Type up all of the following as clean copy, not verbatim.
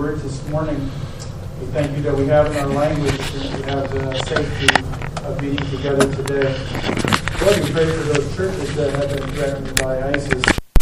word this morning. We thank you that we have in our language and we have the safety of meeting together today. Lord, we pray for those churches that have been threatened by ISIS.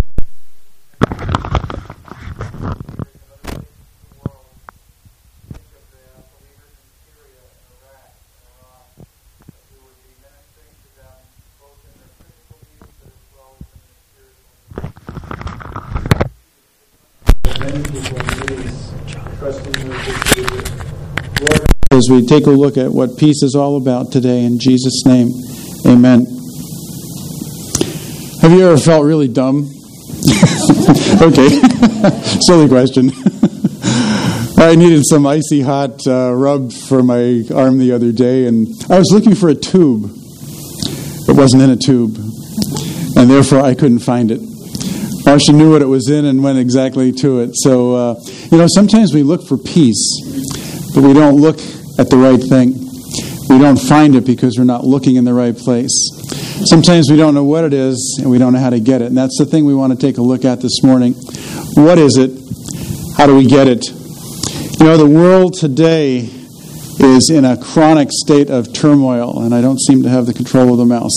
As we take a look at what peace is all about today, in Jesus' name, amen. Have you ever felt really dumb? Okay, silly question. I needed some icy hot rub for my arm the other day, and I was looking for a tube. It wasn't in a tube, and therefore I couldn't find it. Marcia knew what it was in and went exactly to it. So, sometimes we look for peace, but we don't look at the right thing. We don't find it because we're not looking in the right place. Sometimes we don't know what it is, and we don't know how to get it. And that's the thing we want to take a look at this morning. What is it? How do we get it? The world today is in a chronic state of turmoil, and I don't seem to have the control of the mouse.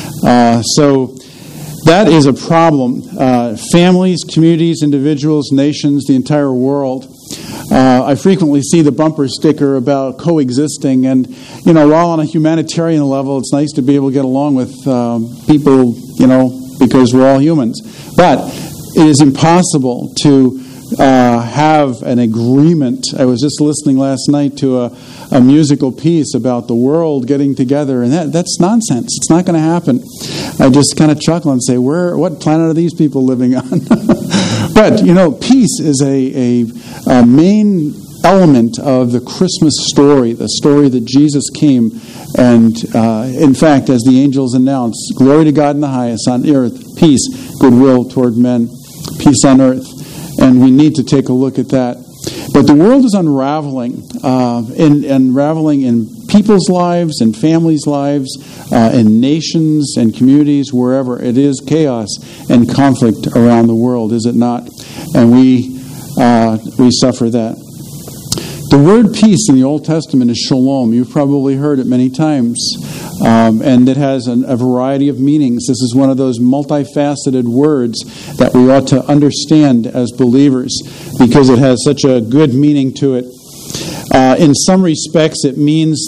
So that is a problem. Families, communities, individuals, nations, the entire world. I frequently see the bumper sticker about coexisting, and while on a humanitarian level, it's nice to be able to get along with people, because we're all humans. But it is impossible to have an agreement. I was just listening last night to a musical piece about the world getting together, and that's nonsense. It's not going to happen. I just kind of chuckle and say, what planet are these people living on? But, peace is a main element of the Christmas story, the story that Jesus came, and in fact, as the angels announced, glory to God in the highest, on earth, peace, goodwill toward men, peace on earth. And we need to take a look at that. But the world is unraveling, unraveling in people's lives, in families' lives, in nations and communities, wherever. It is chaos and conflict around the world, is it not? And we suffer that. The word peace in the Old Testament is shalom. You've probably heard it many times. And it has a variety of meanings. This is one of those multifaceted words that we ought to understand as believers because it has such a good meaning to it. In some respects, it means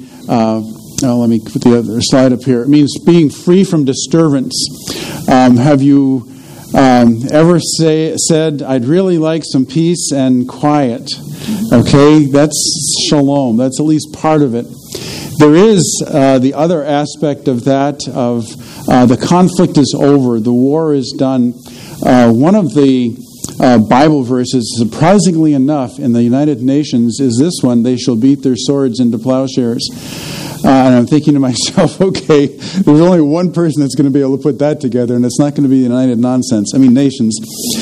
let me put the other slide up here. It means being free from disturbance. Have you ever said, I'd really like some peace and quiet? Okay, that's shalom. That's at least part of it. There is the other aspect of that, of the conflict is over, the war is done. One of the Bible verses, surprisingly enough, in the United Nations is this one, they shall beat their swords into plowshares. And I'm thinking to myself, okay, there's only one person that's going to be able to put that together, and it's not going to be the United Nations.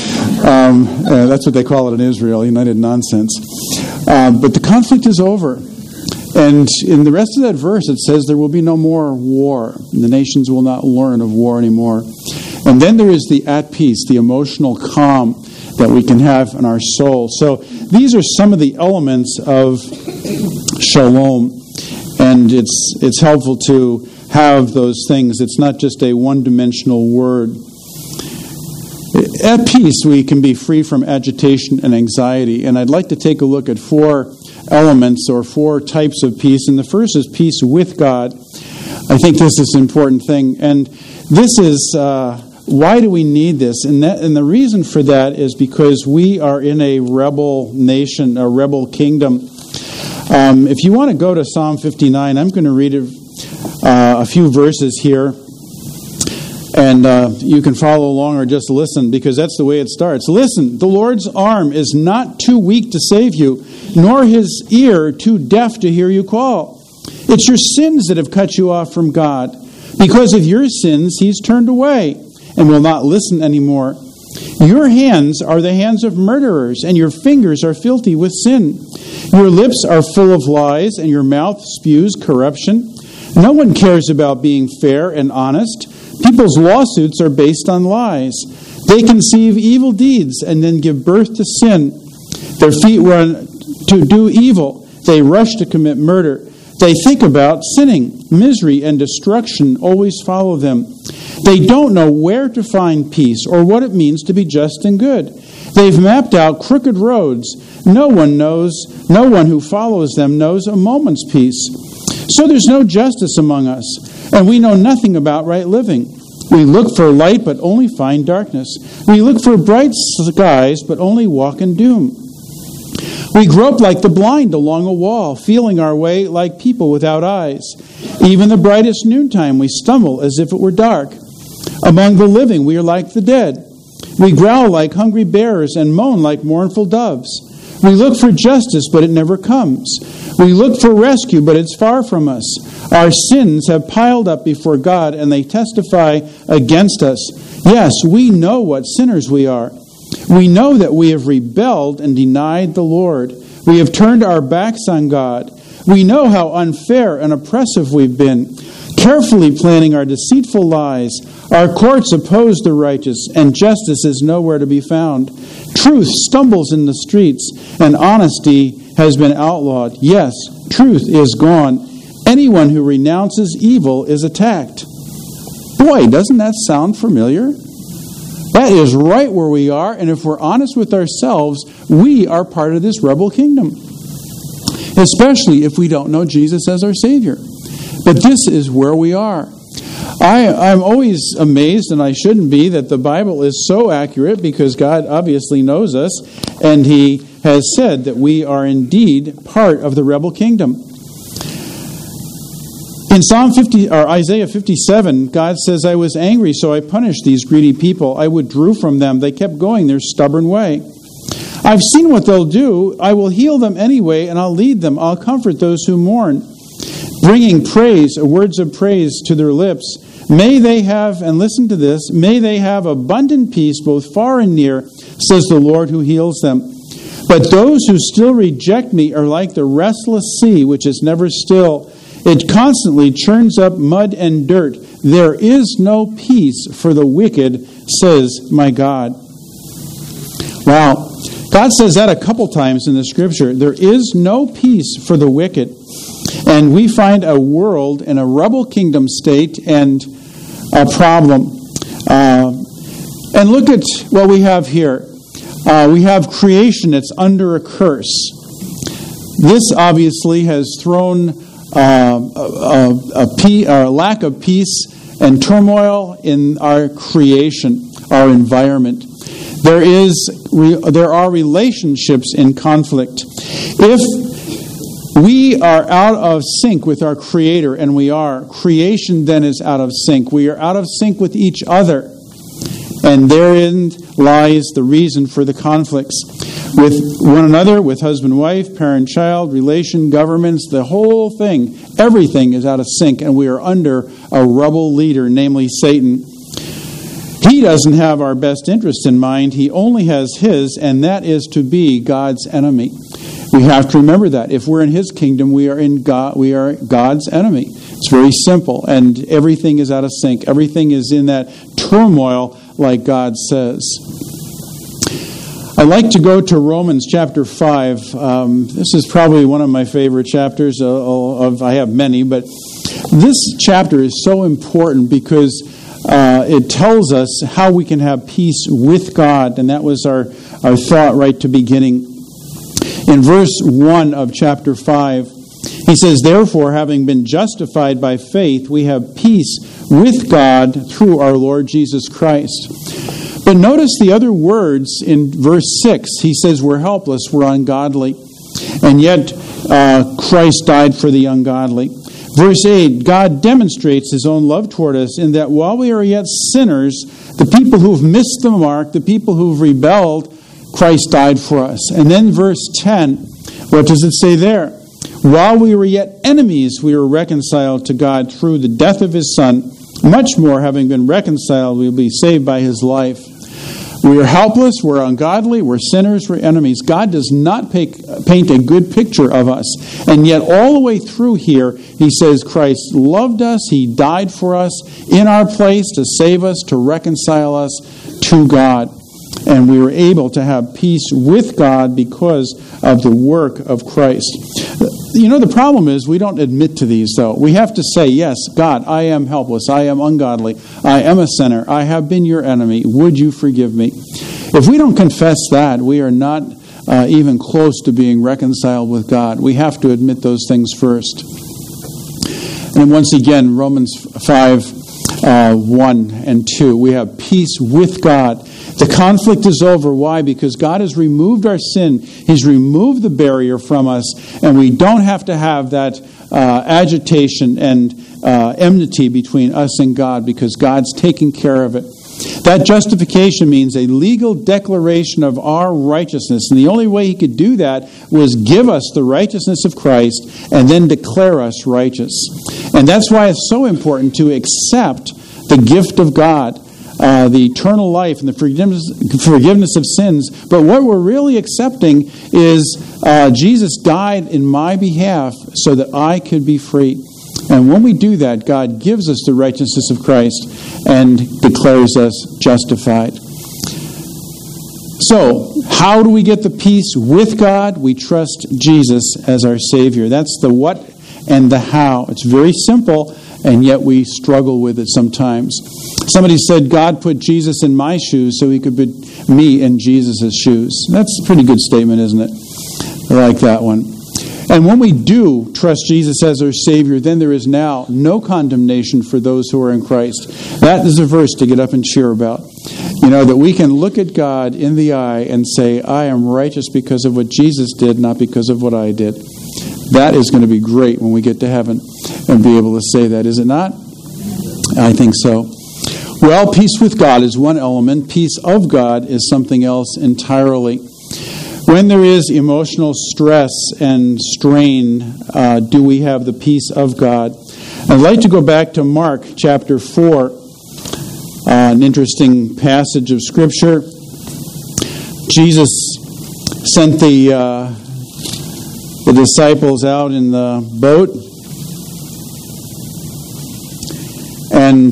That's what they call it in Israel, United Nonsense. But the conflict is over. And in the rest of that verse, it says there will be no more war. The nations will not learn of war anymore. And then there is the at peace, the emotional calm that we can have in our soul. So these are some of the elements of shalom. And it's helpful to have those things. It's not just a one-dimensional word. At peace, we can be free from agitation and anxiety. And I'd like to take a look at 4 elements or 4 types of peace. And the first is peace with God. I think this is an important thing. And this is, why do we need this? And the reason for that is because we are in a rebel nation, a rebel kingdom. If you want to go to Psalm 59, I'm going to read a few verses here. And you can follow along or just listen, because that's the way it starts. Listen, the Lord's arm is not too weak to save you, nor his ear too deaf to hear you call. It's your sins that have cut you off from God. Because of your sins, he's turned away and will not listen anymore. Your hands are the hands of murderers, and your fingers are filthy with sin. Your lips are full of lies, and your mouth spews corruption. No one cares about being fair and honest. People's lawsuits are based on lies. They conceive evil deeds and then give birth to sin. Their feet run to do evil. They rush to commit murder. They think about sinning. Misery and destruction always follow them. They don't know where to find peace or what it means to be just and good. They've mapped out crooked roads. No one who follows them knows a moment's peace. So there's no justice among us, and we know nothing about right living. We look for light, but only find darkness. We look for bright skies, but only walk in doom. We grope like the blind along a wall, feeling our way like people without eyes. Even the brightest noontime we stumble as if it were dark. Among the living we are like the dead. We growl like hungry bears and moan like mournful doves. We look for justice, but it never comes. We look for rescue, but it's far from us. Our sins have piled up before God, and they testify against us. Yes, we know what sinners we are. We know that we have rebelled and denied the Lord. We have turned our backs on God. We know how unfair and oppressive we've been, carefully planning our deceitful lies. Our courts oppose the righteous, and justice is nowhere to be found. Truth stumbles in the streets, and honesty has been outlawed. Yes, truth is gone. Anyone who renounces evil is attacked. Boy, doesn't that sound familiar? That is right where we are, and if we're honest with ourselves, we are part of this rebel kingdom. Especially if we don't know Jesus as our Savior. But this is where we are. I'm always amazed, and I shouldn't be, that the Bible is so accurate because God obviously knows us, and He has said that we are indeed part of the rebel kingdom. In Isaiah 57, God says, I was angry, so I punished these greedy people. I withdrew from them. They kept going their stubborn way. I've seen what they'll do. I will heal them anyway, and I'll lead them. I'll comfort those who mourn, bringing praise, words of praise to their lips. May they have, and listen to this, may they have abundant peace both far and near, says the Lord who heals them. But those who still reject me are like the restless sea, which is never still. It constantly churns up mud and dirt. There is no peace for the wicked, says my God. Wow. God says that a couple times in the Scripture. There is no peace for the wicked. And we find a world in a rebel kingdom state and a problem. And look at what we have here. We have creation that's under a curse. This obviously has thrown a lack of peace and turmoil in our creation, our environment. There are relationships in conflict. If we are out of sync with our Creator, and we are, creation then is out of sync. We are out of sync with each other. And therein lies the reason for the conflicts with one another, with husband, wife, parent, child, relation, governments, the whole thing. Everything is out of sync, and we are under a rebel leader, namely Satan. He doesn't have our best interest in mind. He only has his, and that is to be God's enemy. We have to remember that. If we're in His kingdom, we are God's enemy. It's very simple, and everything is out of sync. Everything is in that turmoil, like God says. I like to go to Romans chapter 5. This is probably one of my favorite chapters. I have many, but this chapter is so important because it tells us how we can have peace with God, and that was our thought right to beginning. In verse 1 of chapter 5, he says, Therefore, having been justified by faith, we have peace with God through our Lord Jesus Christ. But notice the other words in verse 6. He says, we're helpless, we're ungodly. And yet, Christ died for the ungodly. Verse 8, God demonstrates His own love toward us in that while we are yet sinners, the people who've missed the mark, the people who've rebelled, Christ died for us. And then verse 10, what does it say there? While we were yet enemies, we were reconciled to God through the death of His Son. Much more, having been reconciled, we will be saved by His life. We are helpless, we're ungodly, we're sinners, we're enemies. God does not paint a good picture of us. And yet all the way through here, He says Christ loved us, He died for us in our place to save us, to reconcile us to God. And we were able to have peace with God because of the work of Christ. You know, the problem is we don't admit to these, though. We have to say, yes, God, I am helpless. I am ungodly. I am a sinner. I have been your enemy. Would you forgive me? If we don't confess that, we are not even close to being reconciled with God. We have to admit those things first. And once again, Romans 5, 1 and 2, we have peace with God. The conflict is over. Why? Because God has removed our sin. He's removed the barrier from us, and we don't have to have that agitation and enmity between us and God because God's taking care of it. That justification means a legal declaration of our righteousness. And the only way he could do that was give us the righteousness of Christ and then declare us righteous. And that's why it's so important to accept the gift of God, the eternal life and the forgiveness of sins. But what we're really accepting is Jesus died in my behalf so that I could be free. And when we do that, God gives us the righteousness of Christ and declares us justified. So, how do we get the peace with God? We trust Jesus as our Savior. That's the what and the how. It's very simple, and yet we struggle with it sometimes. Somebody said, God put Jesus in my shoes so he could put me in Jesus' shoes. That's a pretty good statement, isn't it? I like that one. And when we do trust Jesus as our Savior, then there is now no condemnation for those who are in Christ. That is a verse to get up and cheer about. You know, that we can look at God in the eye and say, I am righteous because of what Jesus did, not because of what I did. That is going to be great when we get to heaven and be able to say that, is it not? I think so. Well, peace with God is one element. Peace of God is something else entirely. When there is emotional stress and strain, do we have the peace of God? I'd like to go back to Mark chapter 4, an interesting passage of Scripture. Jesus sent the disciples out in the boat, and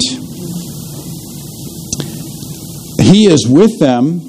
he is with them.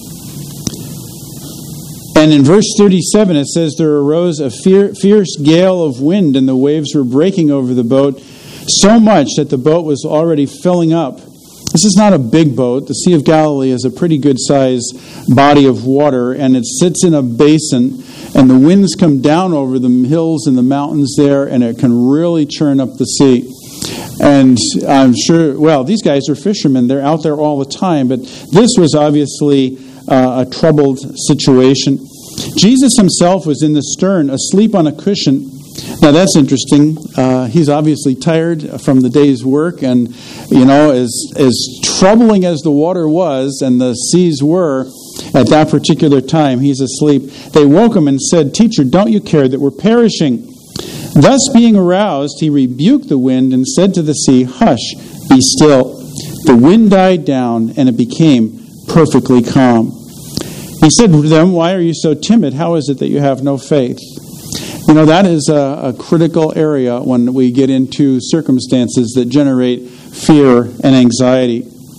And in verse 37 it says, there arose a fierce gale of wind, and the waves were breaking over the boat, so much that the boat was already filling up. This is not a big boat. The Sea of Galilee is a pretty good-sized body of water, and it sits in a basin, and the winds come down over the hills and the mountains there, and it can really churn up the sea. And I'm sure, well, these guys are fishermen. They're out there all the time, but this was obviously a troubled situation. Jesus himself was in the stern, asleep on a cushion. Now that's interesting. He's obviously tired from the day's work, and as troubling as the water was and the seas were at that particular time, he's asleep. They woke him and said, "Teacher, don't you care that we're perishing?" Thus being aroused, he rebuked the wind and said to the sea, "Hush, be still." The wind died down, and it became perfectly calm. He said to them, "Why are you so timid? How is it that you have no faith?" You know, that is a critical area when we get into circumstances that generate fear and anxiety.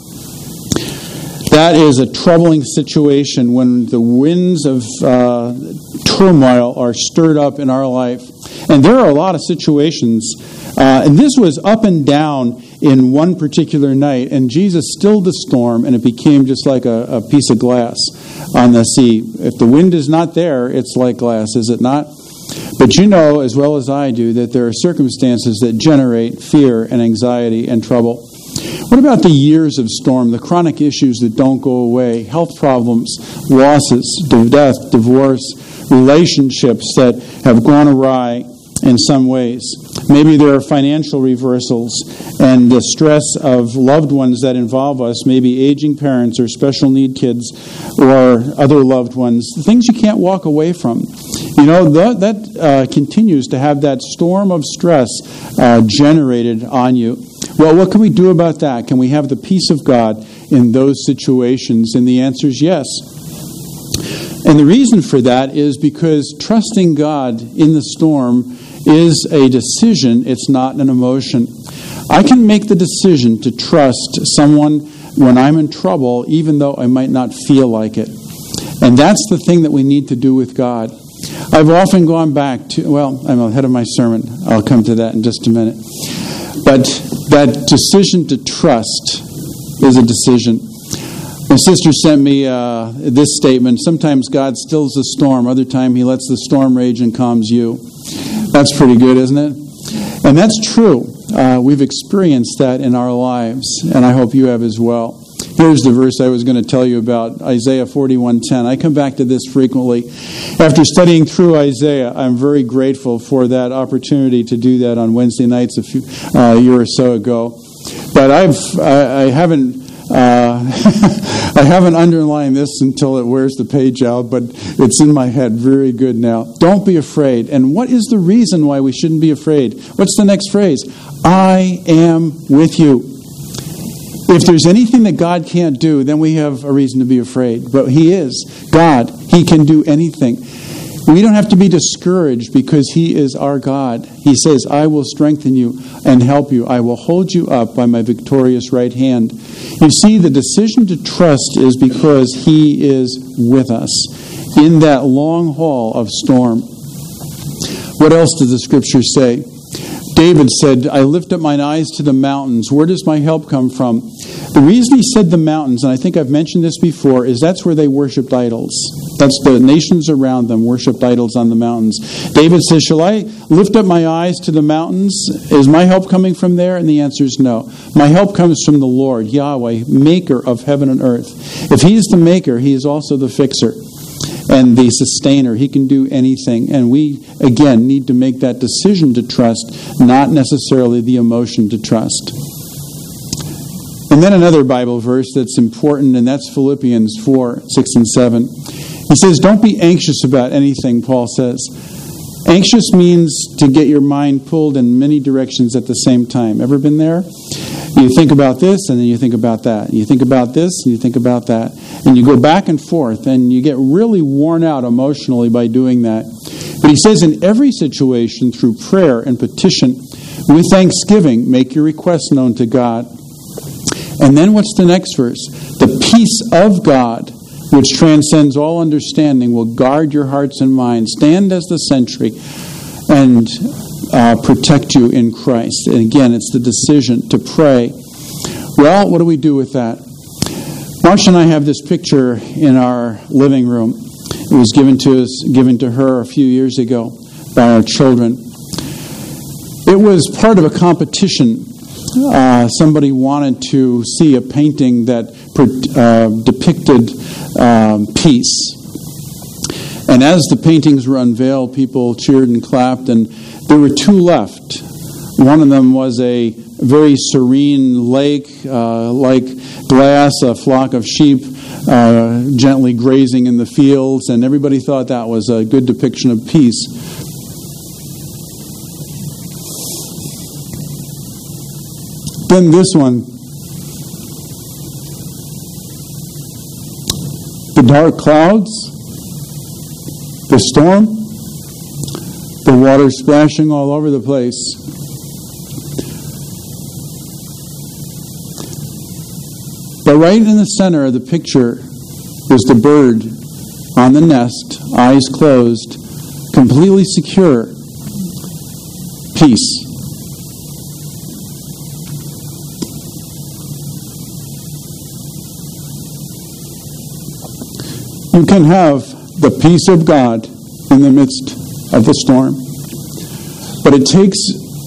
That is a troubling situation when the winds of turmoil are stirred up in our life. And there are a lot of situations, and this was up and down in one particular night, and Jesus stilled the storm, and it became just like a piece of glass on the sea. If the wind is not there, it's like glass, is it not? But you know as well as I do that there are circumstances that generate fear and anxiety and trouble. What about the years of storm, the chronic issues that don't go away, health problems, losses, death, divorce, relationships that have gone awry in some ways? Maybe there are financial reversals and the stress of loved ones that involve us, maybe aging parents or special need kids or other loved ones, things you can't walk away from. You know, that continues to have that storm of stress generated on you. Well, what can we do about that? Can we have the peace of God in those situations? And the answer is yes. And the reason for that is because trusting God in the storm is a decision, it's not an emotion. I can make the decision to trust someone when I'm in trouble, even though I might not feel like it. And that's the thing that we need to do with God. I've often gone back to, I'm ahead of my sermon. I'll come to that in just a minute. But that decision to trust is a decision. My sister sent me this statement. Sometimes God stills the storm. Other time He lets the storm rage and calms you. That's pretty good, isn't it? And that's true. We've experienced that in our lives, and I hope you have as well. Here's the verse I was going to tell you about, Isaiah 41:10. I come back to this frequently. After studying through Isaiah, I'm very grateful for that opportunity to do that on Wednesday nights a year or so ago. But I haven't I haven't underlined this until it wears the page out, but it's in my head very good now. Don't be afraid. And what is the reason why we shouldn't be afraid? What's the next phrase? I am with you. If there's anything that God can't do, then we have a reason to be afraid. But He is God. He can do anything. We don't have to be discouraged because He is our God. He says, I will strengthen you and help you. I will hold you up by my victorious right hand. You see, the decision to trust is because He is with us in that long haul of storm. What else does the Scripture say? David said, I lift up mine eyes to the mountains. Where does my help come from? The reason he said the mountains, and I think I've mentioned this before, is that's where they worshipped idols. That's the nations around them worshipped idols on the mountains. David says, shall I lift up my eyes to the mountains? Is my help coming from there? And the answer is no. My help comes from the Lord, Yahweh, maker of heaven and earth. If He is the maker, He is also the fixer and the sustainer. He can do anything. And we, again, need to make that decision to trust, not necessarily the emotion to trust. And then another Bible verse that's important, and that's Philippians 4, 6 and 7. He says, don't be anxious about anything, Paul says. Anxious means to get your mind pulled in many directions at the same time. Ever been there? You think about this, and then you think about that. You think about this, and you think about that. And you go back and forth, and you get really worn out emotionally by doing that. But he says, in every situation, through prayer and petition, with thanksgiving, make your requests known to God. And then what's the next verse? The peace of God, which transcends all understanding, will guard your hearts and minds. Stand as the sentry and protect you in Christ. And again, it's the decision to pray. Well, what do we do with that? Marcia and I have this picture in our living room. It was given to her a few years ago by our children. It was part of a competition. Somebody wanted to see a painting that depicted peace. And as the paintings were unveiled, people cheered and clapped, and there were two left. One of them was a very serene lake, like glass, a flock of sheep gently grazing in the fields, and everybody thought that was a good depiction of peace. Then this one. The dark clouds, the storm, the water splashing all over the place. But right in the center of the picture is the bird on the nest, eyes closed, completely secure, peace. You can have the peace of God in the midst of the storm. But it takes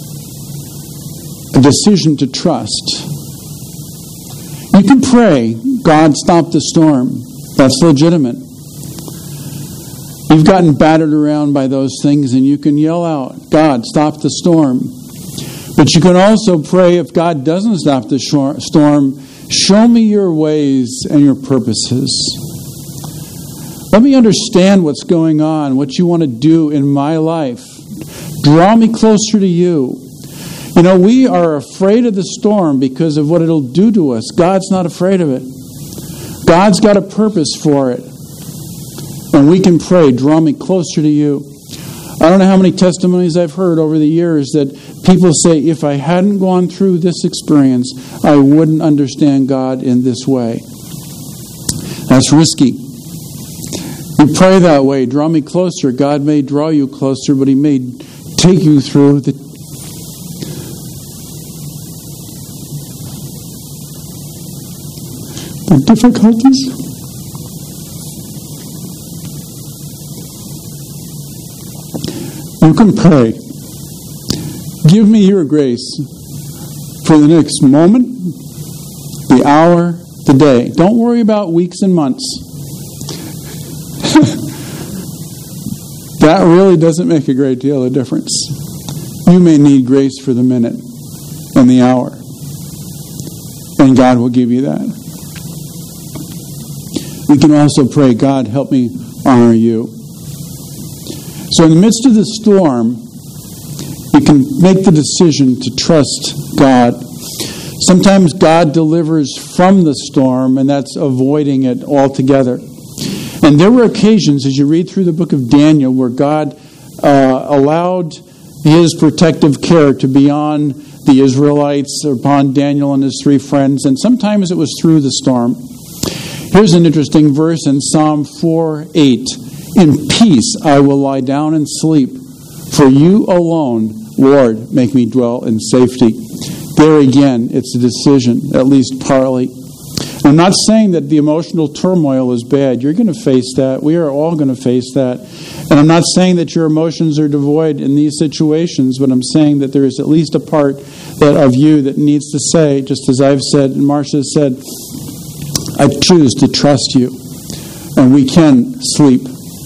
a decision to trust. You can pray, God, stop the storm. That's legitimate. You've gotten battered around by those things, and you can yell out, God, stop the storm. But you can also pray, if God doesn't stop the storm, show me your ways and your purposes. Let me understand what's going on, what you want to do in my life. Draw me closer to you. You know, we are afraid of the storm because of what it'll do to us. God's not afraid of it. God's got a purpose for it. And we can pray, draw me closer to you. I don't know how many testimonies I've heard over the years that people say, if I hadn't gone through this experience, I wouldn't understand God in this way. That's risky. You pray that way, draw me closer. God may draw you closer, but He may take you through the difficulties. You can pray. Give me your grace for the next moment, the hour, the day. Don't worry about weeks and months. That really doesn't make a great deal of difference. You may need grace for the minute and the hour. And God will give you that. We can also pray, God, help me honor you. So in the midst of the storm, you can make the decision to trust God. Sometimes God delivers from the storm, and that's avoiding it altogether. And there were occasions, as you read through the book of Daniel, where God allowed His protective care to be on the Israelites, upon Daniel and his 3 friends, and sometimes it was through the storm. Here's an interesting verse in Psalm 4:8. In peace I will lie down and sleep, for you alone, Lord, make me dwell in safety. There again, it's a decision, at least partly. I'm not saying that the emotional turmoil is bad. You're going to face that. We are all going to face that. And I'm not saying that your emotions are devoid in these situations, but I'm saying that there is at least a part of you that needs to say, just as I've said and Marcia said, I choose to trust you, and we can sleep.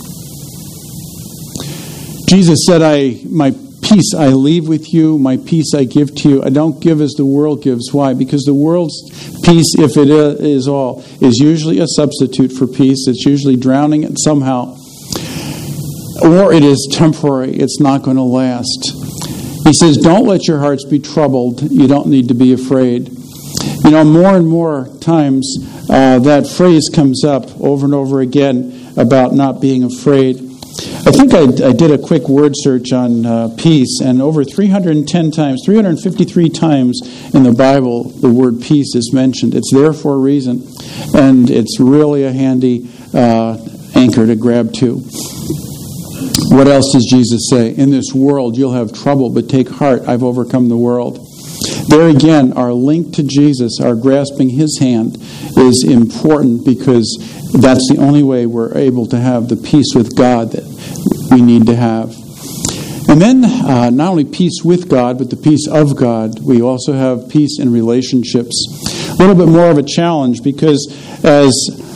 Jesus said, my peace I leave with you, my peace I give to you. I don't give as the world gives. Why? Because the world's peace, if it is all, is usually a substitute for peace. It's usually drowning it somehow. Or it is temporary. It's not going to last. He says, don't let your hearts be troubled. You don't need to be afraid. You know, more and more times that phrase comes up over and over again about not being afraid. I think I did a quick word search on peace, and over 353 times in the Bible, the word peace is mentioned. It's there for a reason, and it's really a handy anchor to grab to. What else does Jesus say? In this world you'll have trouble, but take heart, I've overcome the world. There again, our link to Jesus, our grasping His hand, is important because that's the only way we're able to have the peace with God that we need to have. And then, not only peace with God, but the peace of God. We also have peace in relationships. A little bit more of a challenge because as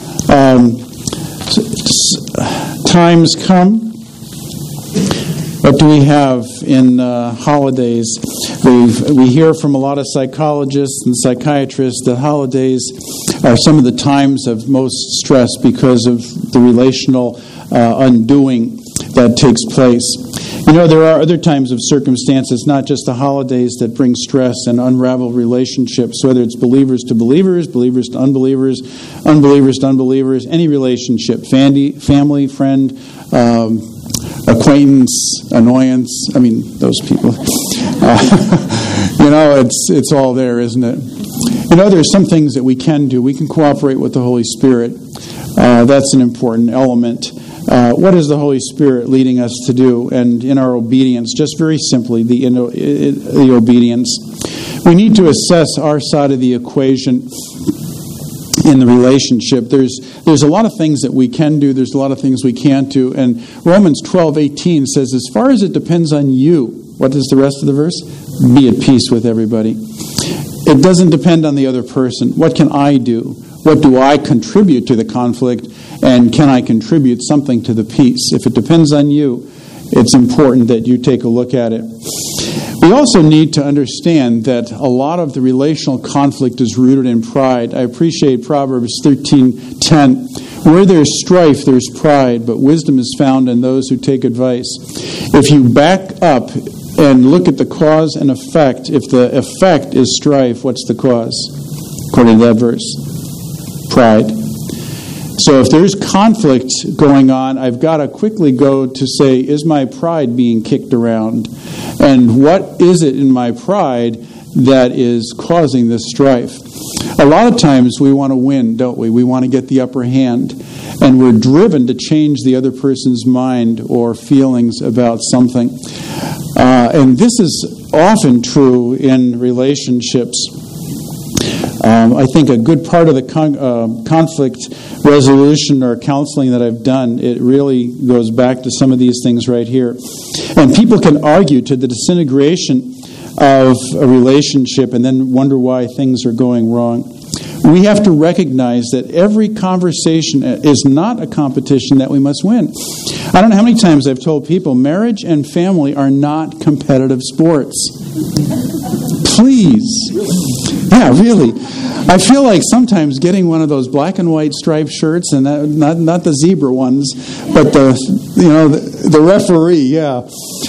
times come, what do we have in holidays? We hear from a lot of psychologists and psychiatrists that holidays are some of the times of most stress because of the relational undoing that takes place. You know, there are other times of circumstances, not just the holidays, that bring stress and unravel relationships, whether it's believers to believers, believers to unbelievers, unbelievers to unbelievers, any relationship, family, friend, acquaintance, annoyance. I mean, those people. You know, it's all there, isn't it? You know, there's some things that we can do. We can cooperate with the Holy Spirit. That's an important element. What is the Holy Spirit leading us to do? And in our obedience, just very simply, the obedience. We need to assess our side of the equation in the relationship. There's a lot of things that we can do. There's a lot of things we can't do. And Romans 12:18 says, as far as it depends on you, what is the rest of the verse? Be at peace with everybody. It doesn't depend on the other person. What can I do? What do I contribute to the conflict? And can I contribute something to the peace? If it depends on you, it's important that you take a look at it. We also need to understand that a lot of the relational conflict is rooted in pride. I appreciate Proverbs 13:10. Where there's strife, there's pride, but wisdom is found in those who take advice. If you back up and look at the cause and effect, if the effect is strife, what's the cause? According to that verse, pride. So if there's conflict going on, I've got to quickly go to say, is my pride being kicked around? And what is it in my pride that is causing this strife? A lot of times we want to win, don't we? We want to get the upper hand. And we're driven to change the other person's mind or feelings about something. And this is often true in relationships. I think a good part of the conflict resolution or counseling that I've done, it really goes back to some of these things right here. And people can argue to the disintegration of a relationship and then wonder why things are going wrong. We have to recognize that every conversation is not a competition that we must win. I don't know how many times I've told people marriage and family are not competitive sports. Please. Yeah, really. I feel like sometimes getting one of those black and white striped shirts, and not the zebra ones, but the referee. Yeah.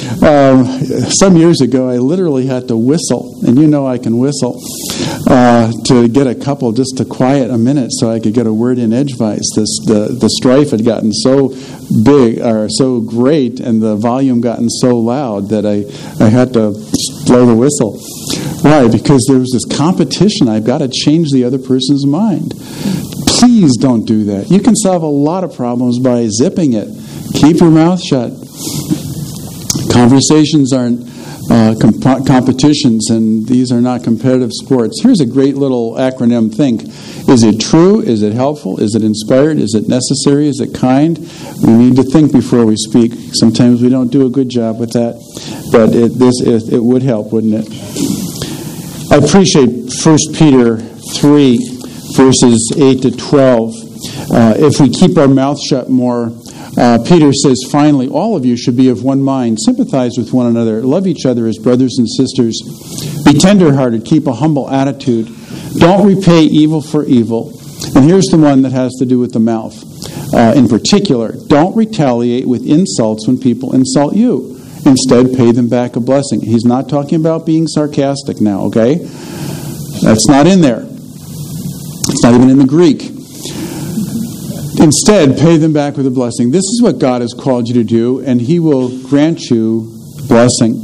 Some years ago, I literally had to whistle, and I can whistle, to get a couple just to quiet a minute so I could get a word in edgewise. The strife had gotten so big or so great, and the volume gotten so loud that I had to blow the whistle. Why? Because there was this competition. I've got to change the other person's mind. Please don't do that. You can solve a lot of problems by zipping it. Keep your mouth shut. Conversations aren't competitions, and these are not competitive sports. Here's a great little acronym. Think. Is it true? Is it helpful? Is it inspired? Is it necessary? Is it kind? We need to think before we speak. Sometimes we don't do a good job with that, but it would help, wouldn't it? I appreciate 1 Peter 3, verses 8 to 12. If we keep our mouth shut more, Peter says, finally, all of you should be of one mind, sympathize with one another, love each other as brothers and sisters, be tenderhearted, keep a humble attitude, don't repay evil for evil. And here's the one that has to do with the mouth. In particular, don't retaliate with insults when people insult you. Instead, pay them back a blessing. He's not talking about being sarcastic now, okay? That's not in there. It's not even in the Greek. Instead, pay them back with a blessing. This is what God has called you to do, and He will grant you blessing.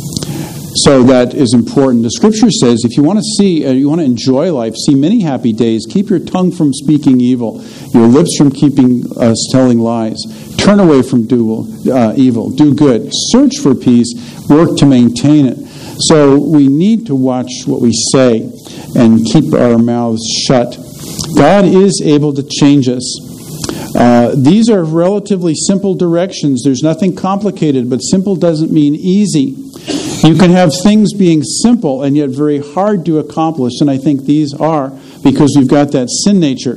So that is important. The Scripture says, if you want to enjoy life, see many happy days, keep your tongue from speaking evil, your lips from telling lies. Turn away from evil. Do good. Search for peace. Work to maintain it. So we need to watch what we say and keep our mouths shut. God is able to change us. These are relatively simple directions. There's nothing complicated, but simple doesn't mean easy. You can have things being simple and yet very hard to accomplish, and I think these are, because we've got that sin nature.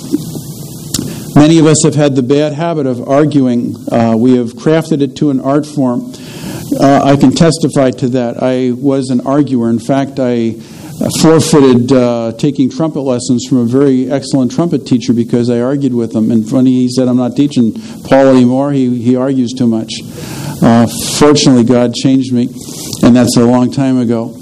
Many of us have had the bad habit of arguing. We have crafted it to an art form. I can testify to that. I was an arguer. In fact, I forfeited taking trumpet lessons from a very excellent trumpet teacher because I argued with him. And funny, he said, I'm not teaching Paul anymore. He argues too much. Fortunately, God changed me, and that's a long time ago.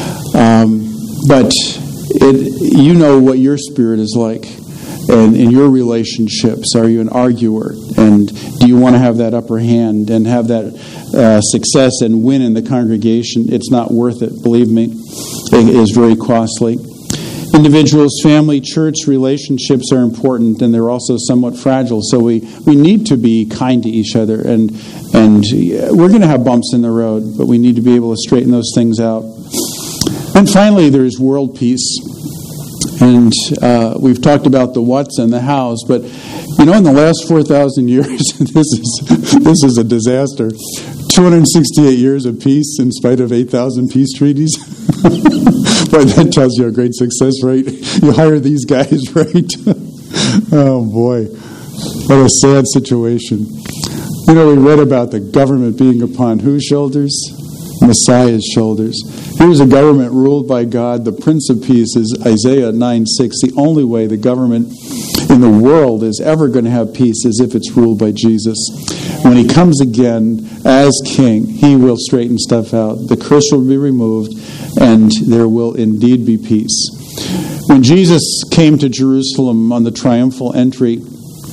But you know what your spirit is like. And in your relationships, are you an arguer? And do you want to have that upper hand and have that success and win in the congregation? It's not worth it, believe me. It is very costly. Individuals, family, church relationships are important, and they're also somewhat fragile. So we need to be kind to each other. And we're going to have bumps in the road, but we need to be able to straighten those things out. And finally, there's world peace. And we've talked about the what's and the hows, but in the last 4,000 years, this is a disaster. 268 years of peace in spite of 8,000 peace treaties. Boy, that tells you a great success rate. You hire these guys, right? Oh boy, what a sad situation. We read about the government being upon whose shoulders? Messiah's shoulders. Here's a government ruled by God. The Prince of Peace is Isaiah 9:6. The only way the government in the world is ever going to have peace is if it's ruled by Jesus. When He comes again as King, He will straighten stuff out. The curse will be removed, and there will indeed be peace. When Jesus came to Jerusalem on the triumphal entry,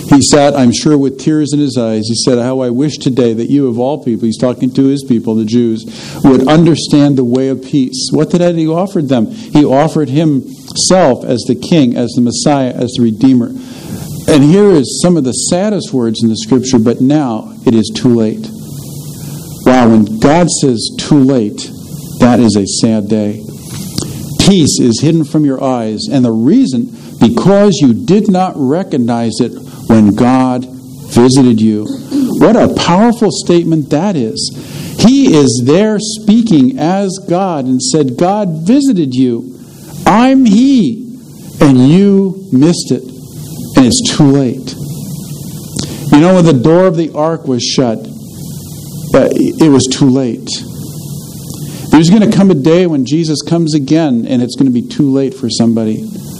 He sat, I'm sure, with tears in his eyes. He said, how I wish today that you, of all people, he's talking to his people, the Jews, would understand the way of peace. What did he offer them? He offered himself as the King, as the Messiah, as the Redeemer. And here is some of the saddest words in the Scripture, but now it is too late. Wow, when God says too late, that is a sad day. Peace is hidden from your eyes, and the reason, because you did not recognize it when God visited you. What a powerful statement that is. He is there speaking as God and said, God visited you. I'm He. And you missed it. And it's too late. You know, when the door of the ark was shut, it was too late. There's going to come a day when Jesus comes again, and it's going to be too late for somebody.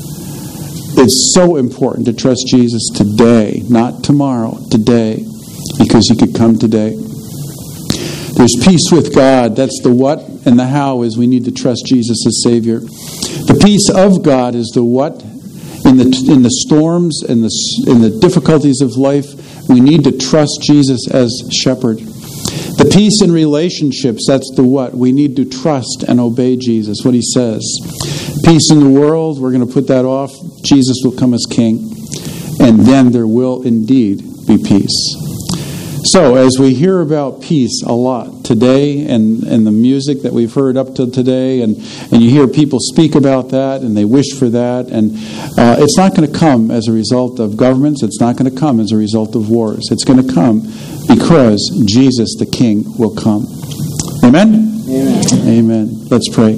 It's so important to trust Jesus today, not tomorrow, today, because He could come today. There's peace with God. That's the what, and the how is we need to trust Jesus as Savior. The peace of God is the what. In the storms and in the difficulties of life, we need to trust Jesus as Shepherd. The peace in relationships, that's the what. We need to trust and obey Jesus, what He says. Peace in the world, we're going to put that off. Jesus will come as King. And then there will indeed be peace. So, as we hear about peace a lot today, and the music that we've heard up till today, and you hear people speak about that, and they wish for that, and it's not going to come as a result of governments. It's not going to come as a result of wars. It's going to come because Jesus the King will come. Amen? Amen. Amen. Let's pray.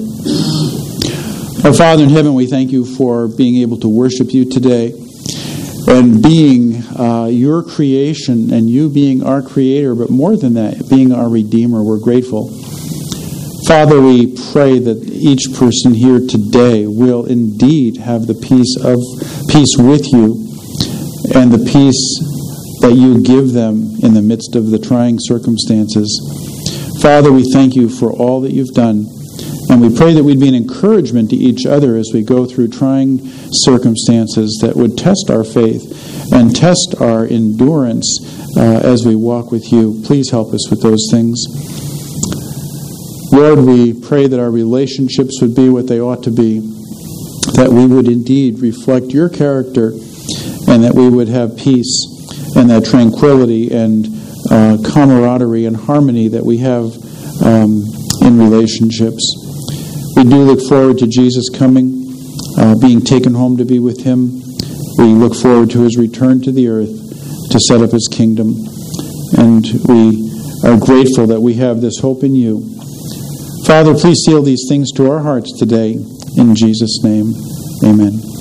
Our Father in heaven, we thank You for being able to worship You today, and being Your creation, and You being our Creator, but more than that, being our Redeemer. We're grateful. Father, we pray that each person here today will indeed have the peace with You, and the peace that You give them in the midst of the trying circumstances. Father, we thank You for all that You've done, and we pray that we'd be an encouragement to each other as we go through trying circumstances that would test our faith and test our endurance as we walk with You. Please help us with those things. Lord, we pray that our relationships would be what they ought to be, that we would indeed reflect Your character, and that we would have peace and that tranquility and camaraderie and harmony that we have in relationships. We do look forward to Jesus coming, being taken home to be with Him. We look forward to His return to the earth to set up His kingdom. And we are grateful that we have this hope in You. Father, please seal these things to our hearts today. In Jesus' name, amen.